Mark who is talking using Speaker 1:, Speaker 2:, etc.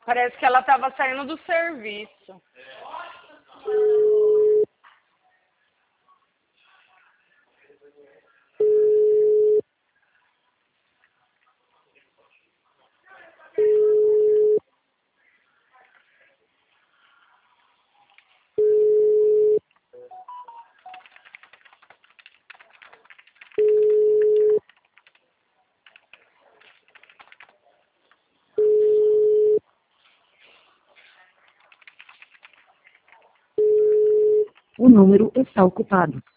Speaker 1: Parece que ela estava saindo do serviço.
Speaker 2: O número está ocupado.